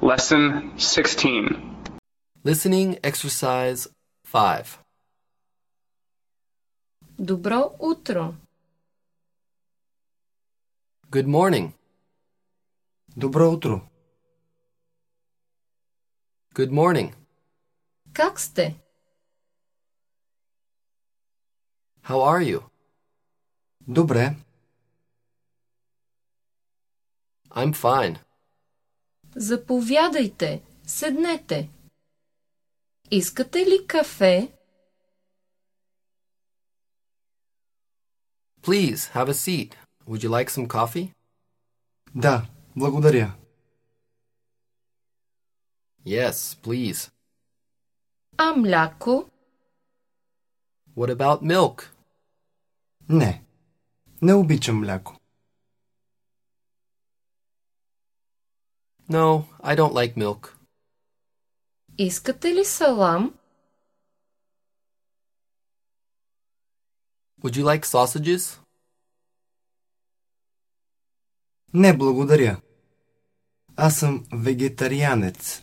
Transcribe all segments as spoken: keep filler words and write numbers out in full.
Lesson sixteen. Listening exercise five. Добро утро. Good morning. Добро утро. Good morning. Как сте? How are you? Добре. I'm fine. Заповядайте, седнете. Искате ли кафе? Please have a seat. Would you like some coffee? Да, благодаря. Yes, please. А мляко? What about milk? Не, не обичам мляко. No, I don't like milk. Искате ли салам? Would you like sausages? Не, благодаря. Аз съм вегетарианец.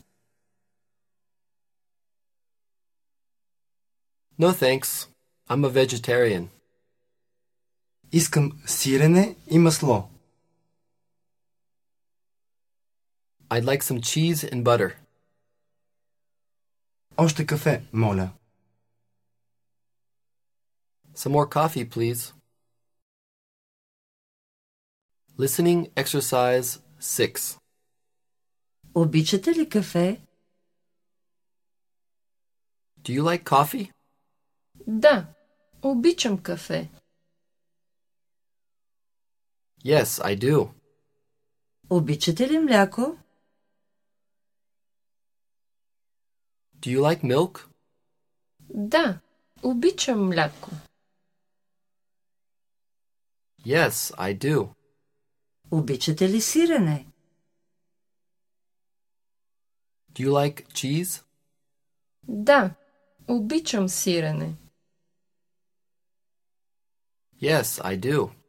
No thanks. I'm a vegetarian. Искам сирене и масло. I'd like some cheese and butter. Още кафе, моля. Some more coffee, please. Listening exercise six. Обичате ли кафе? Do you like coffee? Да, обичам кафе. Yes, I do. Обичате ли мляко? Do you like milk? Да, обичам мляко. Yes, I do. Обичате ли сирене? Do you like cheese? Да, обичам сирене. Yes, I do.